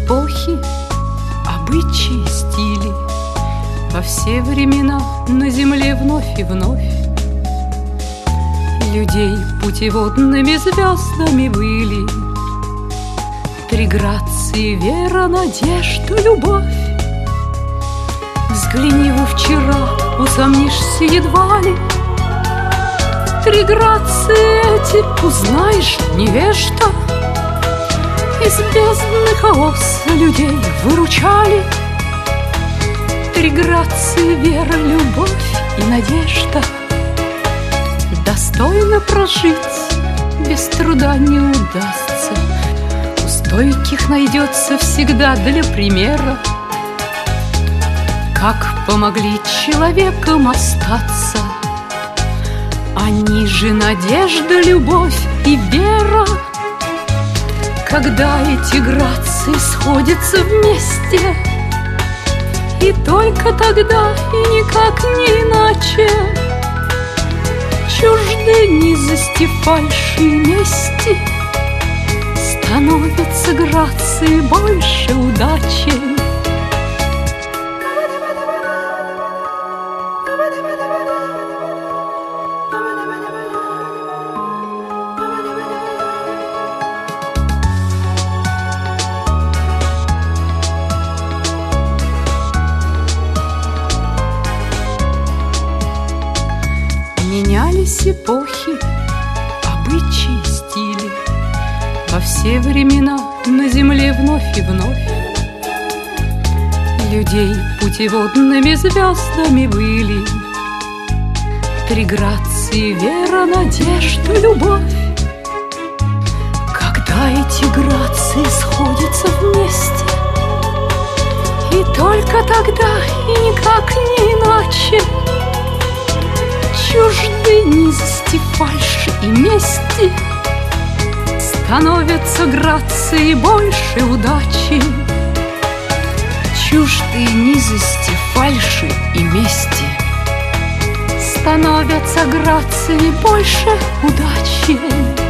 эпохи, обычаи, стили во все времена на земле вновь и вновь. Людей путеводными звездами были три грации: вера, надежда, любовь. Взгляни вы вчера, усомнишься едва ли. Три грации эти узнаешь, невежда. Из бездны хаоса людей выручали три грации: вера, любовь и надежда. Достойно прожить без труда не удастся, у стойких найдется всегда для примера, как помогли человекам остаться. Они же надежда, любовь и вера. Когда эти грации сходятся вместе, и только тогда, и никак не иначе, чужды низости, фальши и мести, становятся грации больше удачи. Менялись эпохи, обычаи, стили во все времена на земле вновь и вновь. Людей путеводными звездами были три грации: вера, надежда, любовь. Когда эти грации сходятся вместе, и только тогда, и никак не иначе, чужды низости, фальши и мести, становятся грации больше удачи. Чужды низости, фальши и мести, становятся грации больше удачи.